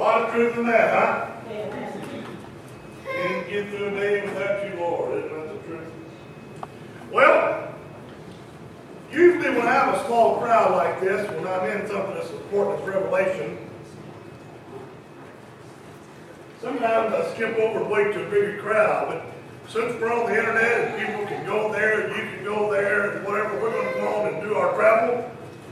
A lot of truth in that, huh? Can't get through a day without you, Lord. Isn't that the truth? Well, usually when I have a small crowd like this, when I'm in something as important as Revelation, sometimes I skip over and wait to a bigger crowd. But since we're on the internet and people can go there and you can go there and whatever, we're going to go on and do our travel.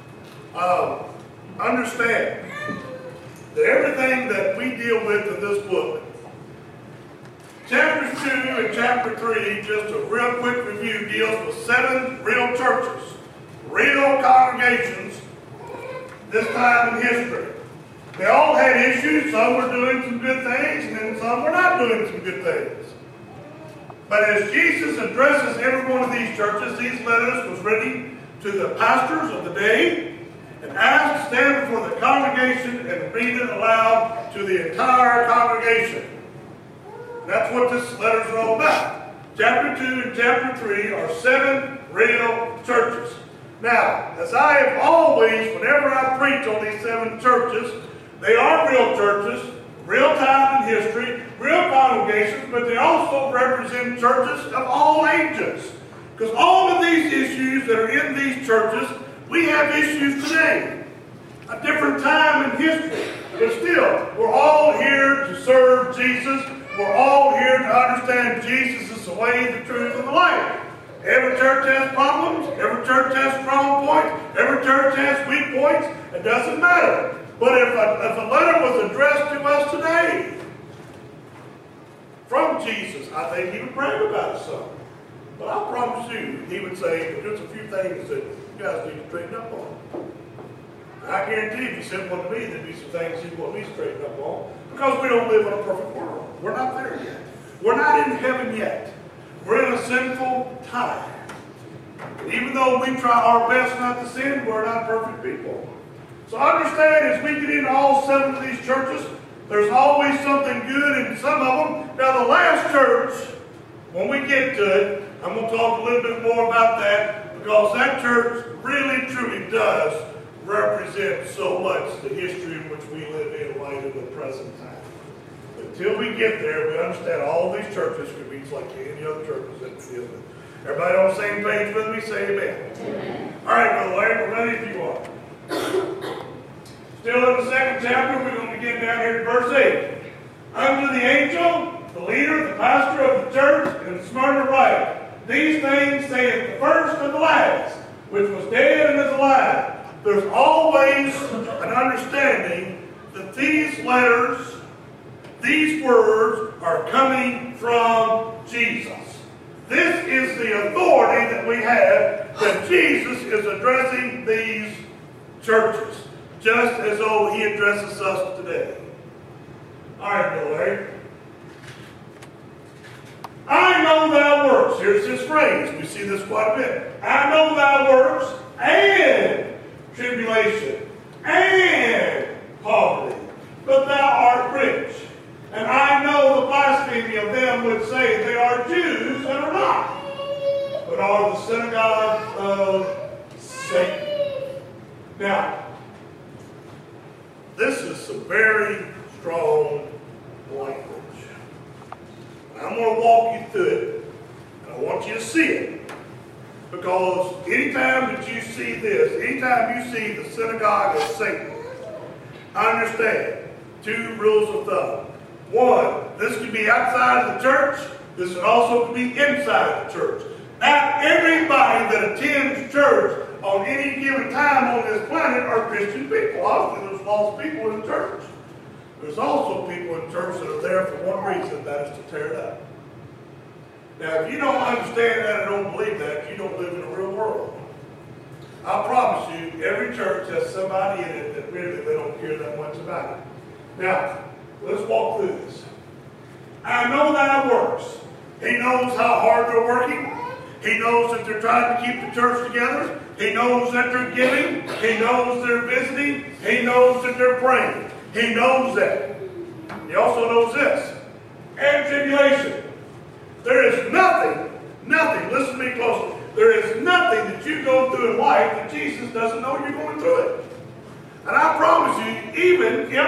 Understand that everything that we deal with in this book, chapters 2 and chapter 3, just a real quick review, deals with 7 real churches, real congregations, this time in history. They all had issues. Some were doing some good things, and then some were not doing some good things. But as Jesus addresses every one of these churches, these letters was written to the pastors of the day, and asked to stand before the congregation and read it aloud to the entire congregation. That's what this letter is all about. Chapter 2 and chapter 3 are 7 real churches. Now, as I have always, whenever I preach on these 7 churches, they are real churches, real time in history, real congregations, but they also represent churches of all ages. Because all of these issues that are in these churches, we have issues today. A different time in history. But still, we're all here to serve Jesus. We're all here to understand Jesus is the way, the truth, and the life. Every church has problems. Every church has strong points. Every church has weak points. It doesn't matter. But if a letter was addressed to us today from Jesus, I think he would brag about it some. But I promise you, he would say, there's a few things that you guys need to straighten up on. And I guarantee if he sent one to me, there'd be some things he'd want me to straighten up on. Because we don't live in a perfect world. We're not there yet. We're not in heaven yet. We're in a sinful time. And even though we try our best not to sin, we're not perfect people. So understand, as we get into all 7 of these churches, there's always something good in some of them. Now the last church, when we get to it, I'm going to talk a little bit more about that, because that church really, truly does represent so much the history in which we live in light of the present time. But until we get there, we understand all these churches could be like any other churches that we deal with. Everybody on the same page with me? Say amen. Amen. All right, Brother Larry, we're ready if you are. Still in the 2nd chapter, we're going to begin down here at verse 8. Unto the angel, the leader, the pastor of the church, in Smyrna write, these things saith the first and the last, which was dead and is alive. There's always an understanding that these letters, these words, are coming from Jesus. This is the authority that we have, that Jesus is addressing these churches, just as though he addresses us today. All right, Brother Larry. I know thy works. Here's this phrase. We see this quite a bit. I know thy works and tribulation and poverty, but thou art rich. And I know the blasphemy of them which say they are Jews and are not, but are the synagogue of Satan. Now, this is some very strong language. I'm going to walk you through it, and I want you to see it. Because anytime that you see this, anytime you see the synagogue of Satan, understand 2 rules of thumb. 1, this could be outside of the church. This could also be inside the church. Not everybody that attends church on any given time on this planet are Christian people. Obviously, there's lost people in church. There's also people in church that are there for one reason, that is to tear it up. Now, if you don't understand that and don't believe that, you don't live in a real world. I promise you, every church has somebody in it that really they don't care that much about it. Now, let's walk through this. I know thy works. He knows how hard they're working. He knows that they're trying to keep the church together. He knows that they're giving. He knows they're visiting. He knows that they're praying. He knows that. He also knows this. And tribulation. There is nothing, listen to me closely. There is nothing that you go through in life that Jesus doesn't know you're going through it. And I promise you, even if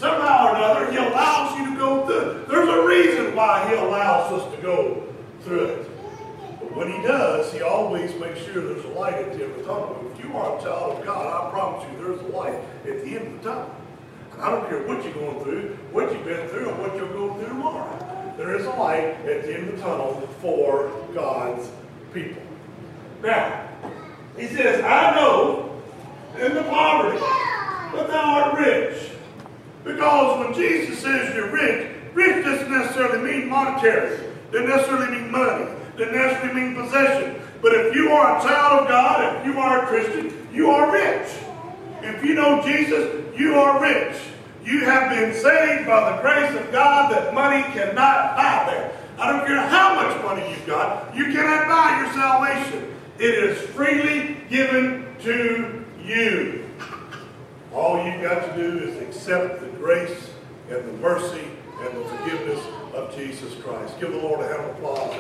somehow or another, He allows you to go through it. There's a reason why He allows us to go through it. But when He does, He always makes sure there's a light at the end of the tunnel. If you are a child of God, I promise you there's a light at the end of the tunnel. And I don't care what you're going through, what you've been through, or what you'll go through tomorrow. There is a light at the end of the tunnel for God's people. Now, He says, I know in the poverty, but thou art rich. Because when Jesus says you're rich, rich doesn't necessarily mean monetary. Doesn't necessarily mean money. Doesn't necessarily mean possession. But if you are a child of God, if you are a Christian, you are rich. If you know Jesus, you are rich. You have been saved by the grace of God that money cannot buy that. I don't care how much money you've got, you cannot buy your salvation. It is freely given to you. All you've got to do is accept the grace and the mercy and the forgiveness of Jesus Christ. Give the Lord a hand of applause.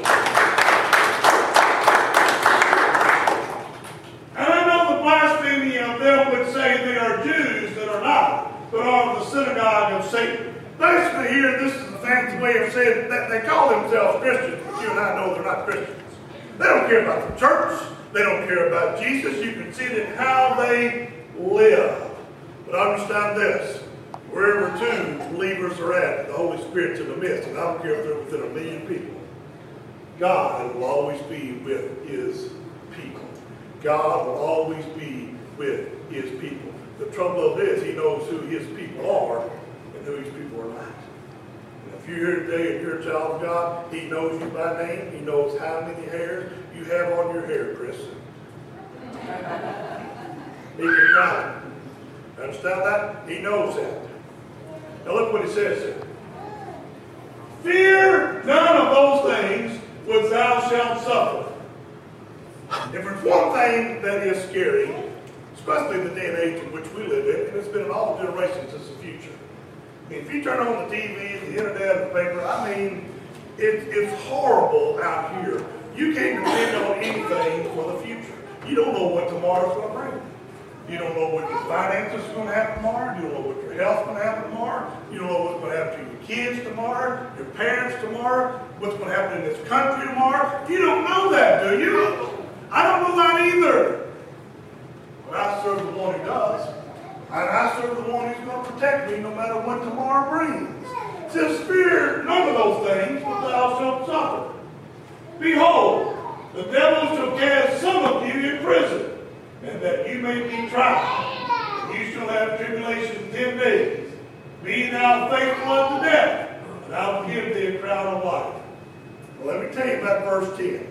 And I know the blasphemy of them would say they are Jews that are not, but are the synagogue of Satan. Basically here, this is a fancy way of saying that they call themselves Christians, but you and I know they're not Christians. They don't care about the church. They don't care about Jesus. You can see it in how they live. But understand this. Wherever two believers are at, the Holy Spirit's in the midst. And I don't care if they're within 1 million people. God will always be with His people. God will always be with His people. The trouble of it is He knows who His people are and who His people are not. And if you're here today and you're a child of God, He knows you by name. He knows how many hairs you have on your hair, Chris. He can count it. Understand that? He knows that. Now look what He says here. Fear none of those things which thou shalt suffer. If there's one thing that is scary, especially in the day and age in which we live in, and it's been in all generations, it's the future. I mean, if you turn on the TV, the internet, the paper, I mean, it's horrible out here. You can't depend on anything for the future. You don't know what tomorrow's going to bring. You don't know what your finances are going to happen tomorrow. You don't know what your health's going to happen tomorrow. You don't know what's going to happen to your kids tomorrow, your parents tomorrow, what's going to happen in this country tomorrow. You don't know that, do you? I don't know that either. But I serve the one who does. And I serve the one who's going to protect me no matter what tomorrow brings. It says, fear none of those things, but thou shalt suffer. Behold, the devil shall cast some of you in prison, and that you may be tried. And you shall have tribulation 10 days. Be thou faithful unto death, and I will give thee a crown of life. Well, let me tell you about verse 10.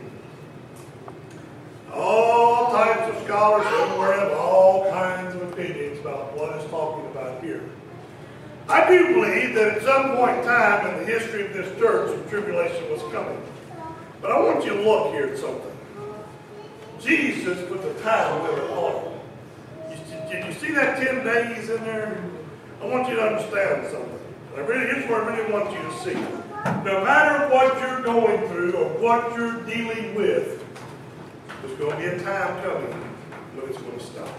All types of scholars everywhere have all kinds of opinions about what it's talking about here. I do believe that at some point in time in the history of this church, the tribulation was coming. But I want you to look here at something. Jesus put the time limit on it. Did you see that 10 days in there? I want you to understand something. Here's what I really want you to see. No matter what you're going through or what you're dealing with, there's going to be a time coming when it's going to stop.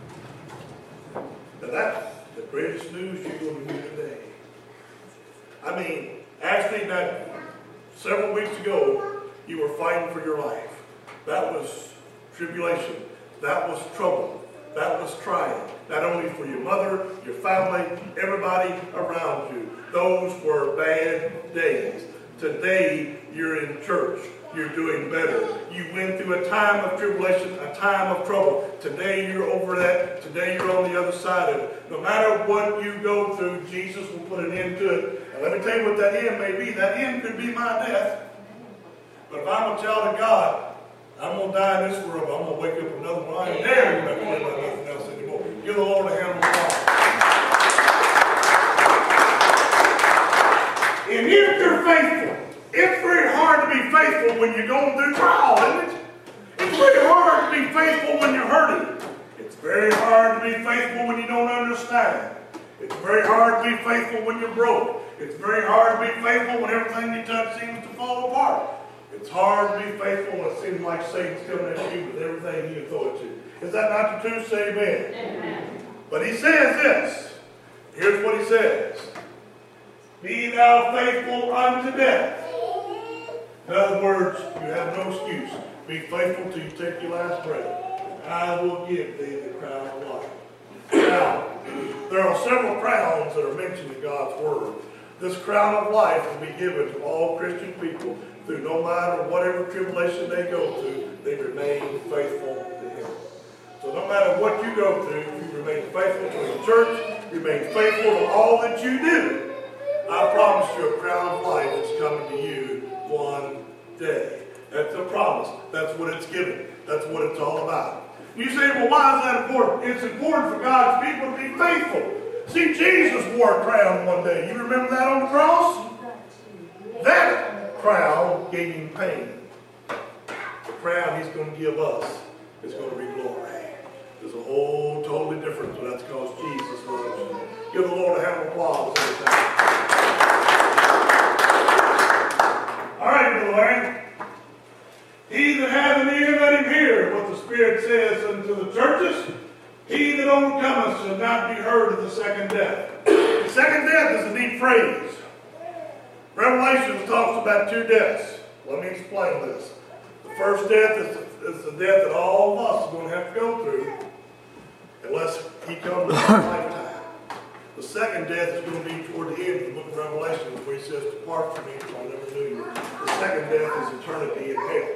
Now that's the greatest news you're going to hear today. I mean, actually, that several weeks ago, you were fighting for your life. That was tribulation. That was trouble. That was trying. Not only for your mother, your family, everybody around you. Those were bad days. Today, you're in church. You're doing better. You went through a time of tribulation, a time of trouble. Today, you're over that. Today, you're on the other side of it. No matter what you go through, Jesus will put an end to it. And let me tell you what that end may be. That end could be my death. But if I'm a child of God, I'm going to die in this world. I'm going to wake up another one. I ain't never going to live by nothing else anymore. Give the Lord a hand of applause. And if you're faithful, it's very hard to be faithful when you're going through trial, isn't it? It's very hard to be faithful when you're hurting. It's very hard to be faithful when you don't understand. It's very hard to be faithful when you're broke. It's very hard to be faithful when everything you touch seems to fall apart. It's hard to be faithful when it seems like Satan's coming at you with everything you throw at you. Is that not the truth? Say amen. Amen. But he says this, Here's what he says. Be thou faithful unto death. In other words, you have no excuse. Be faithful till you take your last breath. I will give thee the crown of life. Now, there are several crowns that are mentioned in God's Word. This crown of life will be given to all Christian people through no matter whatever tribulation they go through, they remain faithful to Him. So no matter what you go through, if you remain faithful to the church, remain faithful to all that you do, I promise you a crown of life is coming to you one day. That's a promise. That's what it's given. That's what it's all about. You say, well, why is that important? It's important for God's people to be faithful. See, Jesus wore a crown one day. You remember that on the cross? That crown gave him pain. The crown he's going to give us is going to be glory. There's a whole totally difference, but that's because Jesus was. Give the Lord a hand of applause. All right, Brother Larry. He that hath an ear, let him hear what the Spirit says unto the churches. He that overcometh shall not be heard of the second death. The second death is a neat phrase. Revelation talks about two deaths. Let me explain this. The first death is the death that all of us are going to have to go through unless he comes in our lifetime. The second death is going to be toward the end of the book of Revelation where he says, depart from me, for I never knew you. The second death is eternity in hell.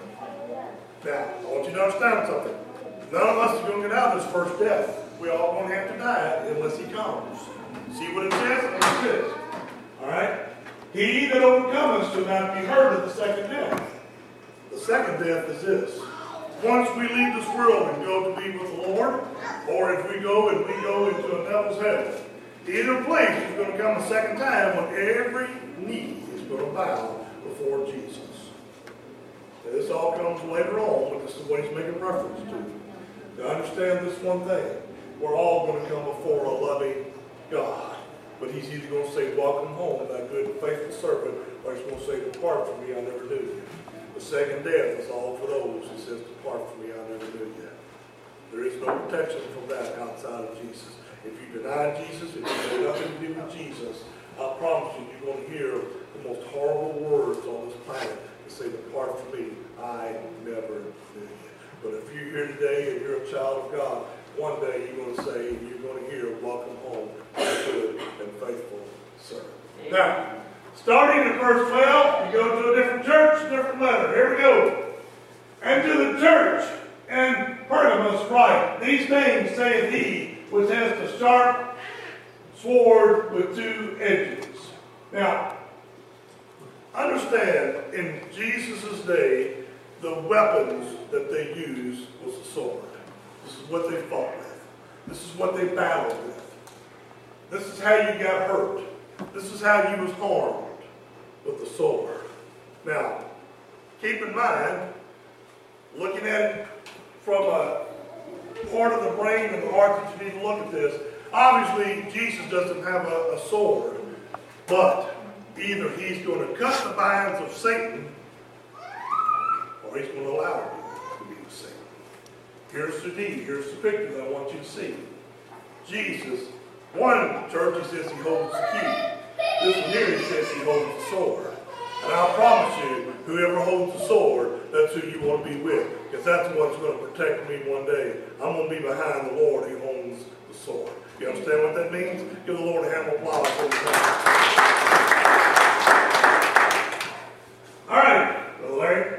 Now, I want you to understand something. None of us is going to get out of this first death. We all going to have to die unless he comes. See what it says? It says. All right? He that overcometh shall not be heard of the second death. The second death is this. Once we leave this world and go to be with the Lord, or if we go into a devil's heaven, either place is going to come a second time when every knee is going to bow before Jesus. Now, this all comes later on, but this is what he's making reference to. Now understand this one thing. We're all going to come before a loving God. But he's either going to say, welcome home, thy good and faithful servant, or he's going to say, depart from me, I never knew you. The second death is all for those who says, depart from me, I never knew you. There is no protection from that outside of Jesus. If you deny Jesus, if you have nothing to do with Jesus, I promise you, you're going to hear the most horrible words on this planet that say, depart from me, I never knew you. But if you're here today and you're a child of God, one day you're going to say, you're going to hear, welcome home, my good and faithful servant. Now, starting at verse 12, you go to a different church, different letter. Here we go. And to the church in Pergamos write, these things saith he, which has the sharp sword with two edges. Now, understand, in Jesus' day, the weapons that they used was a sword. This is what they fought with. This is what they battled with. This is how you got hurt. This is how you was harmed, with the sword. Now, keep in mind, looking at it from a part of the brain and the heart that you need to look at this, obviously Jesus doesn't have a sword, but either he's going to cut the binds of Satan, or he's going to allow him to be the Satan. Here's the deed. Here's the picture that I want you to see. Jesus, one church, he says he holds the key. This one here, he says he holds the sword. And I promise you, whoever holds the sword, that's who you want to be with. Because that's what's going to protect me one day. I'm going to be behind the Lord who owns the sword. You understand what that means? Give the Lord a hand of applause for that. All right, Brother Larry.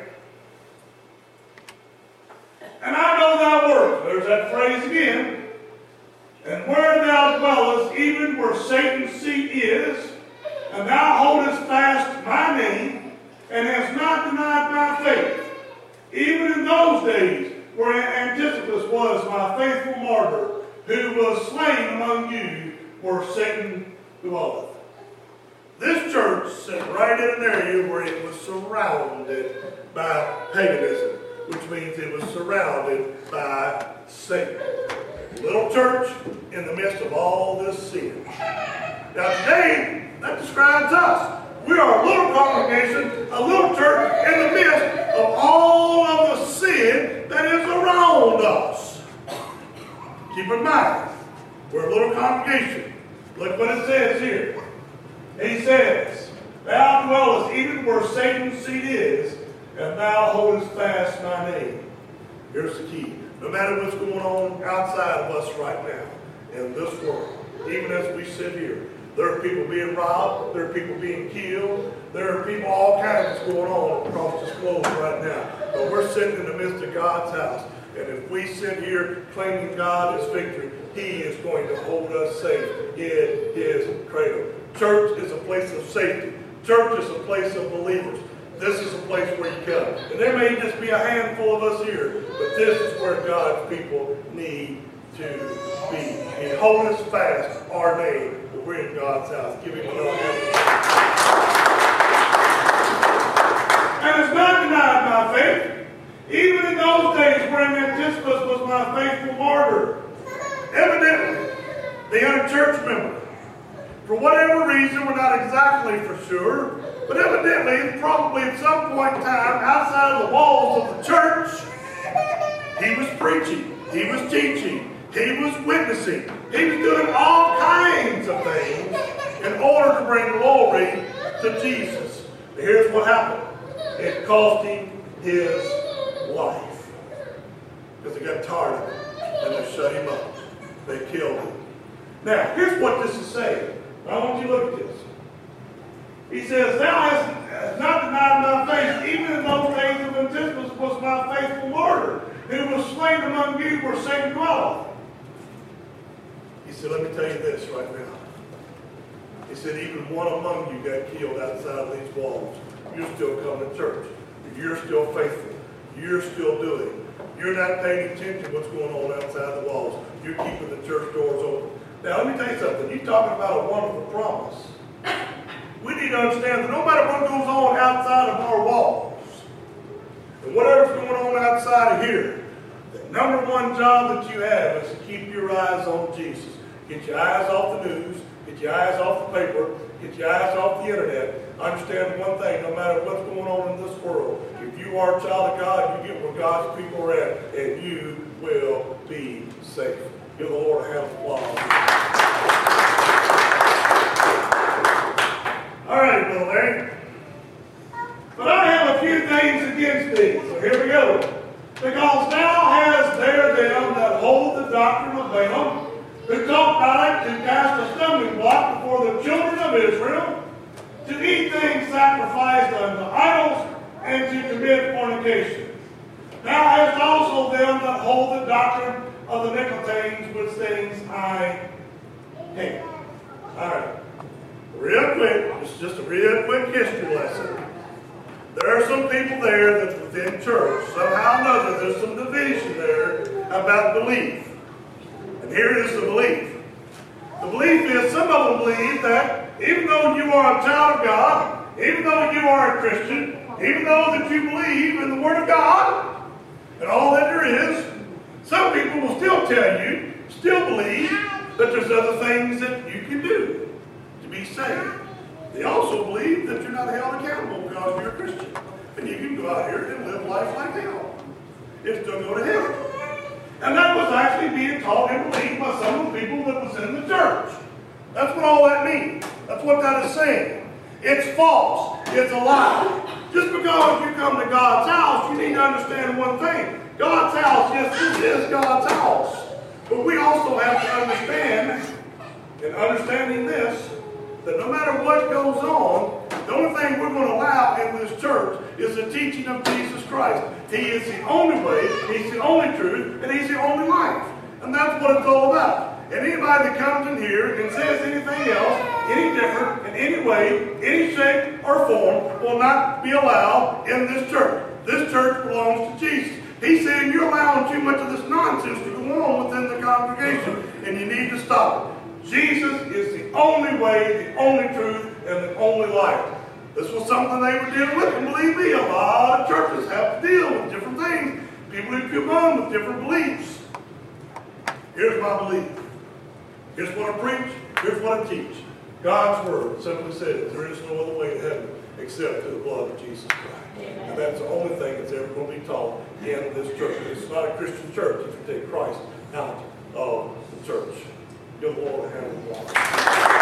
And I know thy works. There's that phrase again. And where thou dwellest, even where Satan's seat is, and thou holdest fast my name, and hast not denied my faith, even in those days where Antipas was my faithful martyr, who was slain among you where Satan dwelleth. This church sat right in an area where it was surrounded by paganism, which means it was surrounded by Satan. Little church in the midst of all this sin. Now today, that describes us. We are a little congregation, a little church in the midst of all of the sin that is around us. Keep in mind, we're a little congregation. Look what it says here. He says, thou dwellest even where Satan's seat is, and thou holdest fast my name. Here's the key. No matter what's going on outside of us right now in this world, even as we sit here, there are people being robbed, there are people being killed, there are people, all kinds going on across this globe right now. But we're sitting in the midst of God's house. And if we sit here claiming God as victory, He is going to hold us safe in His cradle. Church is a place of safety. Church is a place of believers. This is a place where you come. And there may just be a handful of us here, but this is where God's people need to be. And hold us fast, our name, but we're in God's house. Give Him another hand. And it's not denied my faith. Even in those days when Antipas was my faithful martyr. Evidently, the other church member, for whatever reason, we're not exactly for sure, but evidently, probably at some point in time, outside of the walls of the church, he was preaching, he was teaching, he was witnessing, he was doing all kinds of things in order to bring glory to Jesus. But here's what happened. It cost him his life. Because they got tired of him, and they shut him up. They killed him. Now, here's what this is saying. I want you to look at this. He says, thou hast not denied my faith, even in those days of Antipas was my faithful martyr, who was slain among you where Satan dwelleth. He said, let me tell you this right now. He said, even one among you got killed outside of these walls. You're still coming to church. You're still faithful. You're still doing. You're not paying attention to what's going on outside the walls. You're keeping the church doors open. Now, let me tell you something. You're talking about a wonderful promise. We need to understand that no matter what goes on outside of our walls, and whatever's going on outside of here, the number one job that you have is to keep your eyes on Jesus. Get your eyes off the news. Get your eyes off the paper. Get your eyes off the internet. Understand one thing, no matter what's going on in this world, if you are a child of God, you get where God's people are at, and you will be safe. Give the Lord a hand of applause. All right, Brother Larry. But I have a few things against thee. So here we go. Because thou hast there them that hold the doctrine of Balaam, who taught Balak to cast a stumbling block before the children of Israel, to eat things sacrificed unto idols, and to commit fornication. Thou hast also them that hold the doctrine of the Nicolaitans, which things I hate. All right. Real quick, it's just a real quick history lesson. There are some people there that's within church. Somehow or another, there's some division there about belief. And here is the belief. The belief is some of them believe that even though you are a child of God, even though you are a Christian, even though that you believe in the Word of God and all that there is, some people will still tell you, still believe that there's other things that you can do to be saved. They also believe that you're not held accountable because you're a Christian. And you can go out here and live life like hell and still go to heaven. And that was actually being taught and believed by some of the people that was in the church. That's what all that means. That's what that is saying. It's false. It's a lie. Just because you come to God's house, you need to understand one thing. God's house, yes, this is God's house. But we also have to understand, in understanding this, that no matter what goes on, the only thing we're going to allow in this church is the teaching of Jesus Christ. He is the only way, He's the only truth, and He's the only life. And that's what it's all about. And anybody that comes in here and says anything else, any different, in any way, any shape or form, will not be allowed in this church. This church belongs to Jesus. He's saying you're allowing too much of this nonsense to go on within the congregation, and you need to stop it. Jesus is the only way, the only truth, and the only life. This was something they were dealing with, and believe me, a lot of churches have to deal with different things. People who come on with different beliefs. Here's my belief. Here's what I preach. Here's what I teach. God's Word simply says there is no other way to heaven except through the blood of Jesus Christ. Amen. And that's the only thing that's ever going to be taught in this church. It's not a Christian church if you take Christ out of the church. Give the Lord a hand of applause.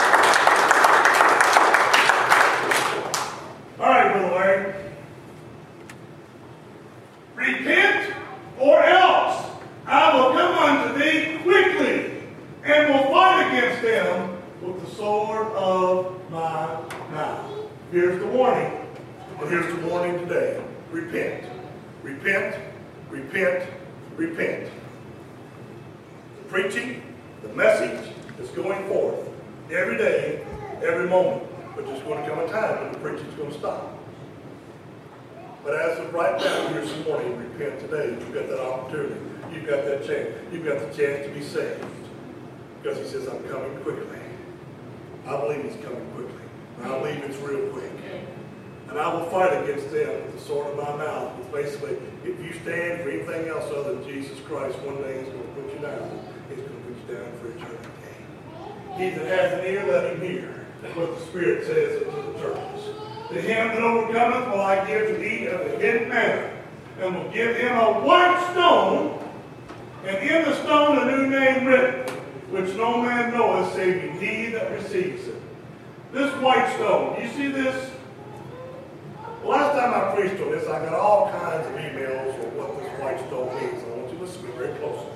Here's the warning, and here's the warning today. Repent. Repent, repent, repent. The preaching, the message is going forth every day, every moment. But there's going to come a time when the preaching is going to stop. But as of right now, here this morning, repent today. You've got that opportunity. You've got that chance. You've got the chance to be saved. Because he says, I'm coming quickly. I believe he's coming quickly. And I believe it's real quick. And I will fight against them with the sword of my mouth. It's basically, if you stand for anything else other than Jesus Christ, one day he's going to put you down. He's going to put you down for eternity. He that has an ear, let him hear. That's what the Spirit says unto the churches. To him that overcometh will I give to eat of the hidden manna, and will give him a white stone, and in the stone a new name written, which no man knoweth, save he that receives it. This white stone, you see this? The last time I preached on this, I got all kinds of emails on what this white stone means. I want you to listen to me very closely.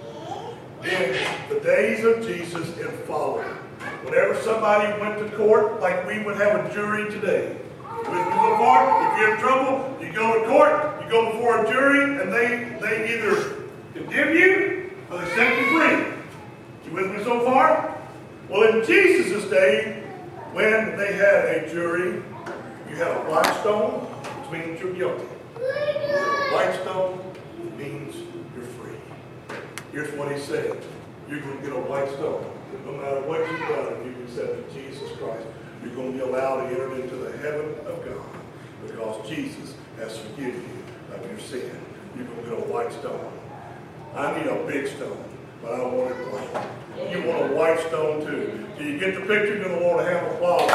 In the days of Jesus and following, whenever somebody went to court, like we would have a jury today, if you're in trouble, you go to court, you go before a jury, and they either condemn you or they set you free. You with me so far? Well, in Jesus' day, when they had a jury, you had a white stone, which means you're guilty. A white stone means you're free. Here's what he said. You're going to get a white stone. No matter what you've done, if you've accepted Jesus Christ, you're going to be allowed to enter into the heaven of God because Jesus has forgiven you of your sin. You're going to get a white stone. I need a big stone, but I want it white. You want a white stone too. Do you get the picture? You're going to want to have applause.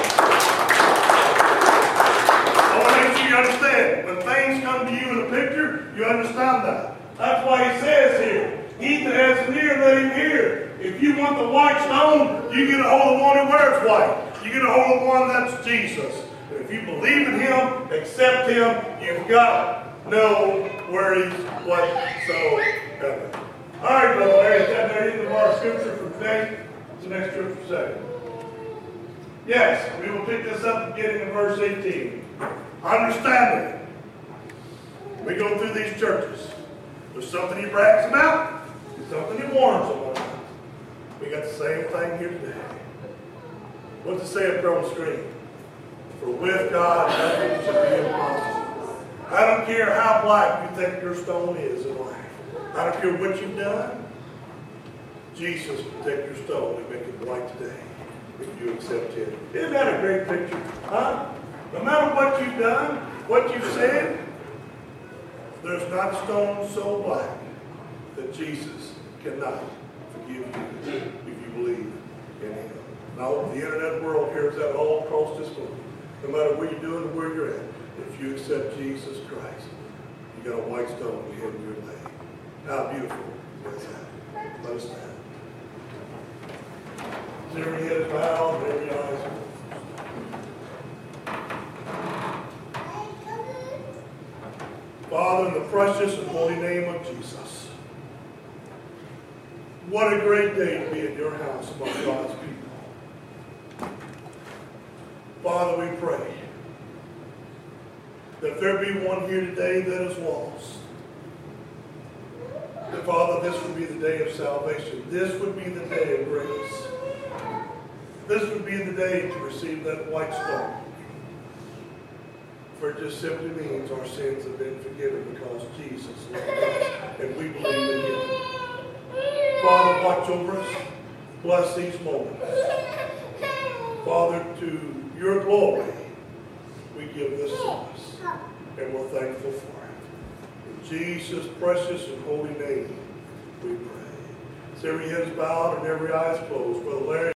I want to make sure you understand. When things come to you in a picture, you understand that. That's why he says here, he that has an ear, let him hear. If you want the white stone, you get a hold of one who wears white. You get a hold of one that's Jesus. And if you believe in him, accept him, you've got to know where he's whatsoever. All right, Brother Larry, is that the end of our scripture for today? What's the next scripture say? Yes, we will pick this up beginning in verse 18. Understanding. We go through these churches. There's something he brags about. There's something he warns them about. We got the same thing here today. What's it say up there on the screen? For with God, nothing shall be impossible. I don't care how black you think your stone is in life. I don't care what you've done. Jesus will take your stone and make it white today if you accept him. Isn't that a great picture? Huh? No matter what you've done, what you've said, there's not a stone so black that Jesus cannot forgive you if you believe in him. Now, the internet world hears that all across this world. No matter what you're doing or where you're at, if you accept Jesus Christ, you got a white stone in your leg. How beautiful is that? Let us stand. Every head is bowed and every eye is closed. Father, in the precious and holy name of Jesus, what a great day to be in your house among God's people. Father, we pray that there be one here today that is lost. That, Father, this would be the day of salvation. This would be the day of grace. This would be the day to receive that white stone. For it just simply means our sins have been forgiven because Jesus loved us and we believe in him. Father, watch over us. Bless these moments. Father, to your glory, we give this service. And we're thankful for it. In Jesus' precious and holy name, we pray. So every head is bowed and every eye is closed. Brother Larry.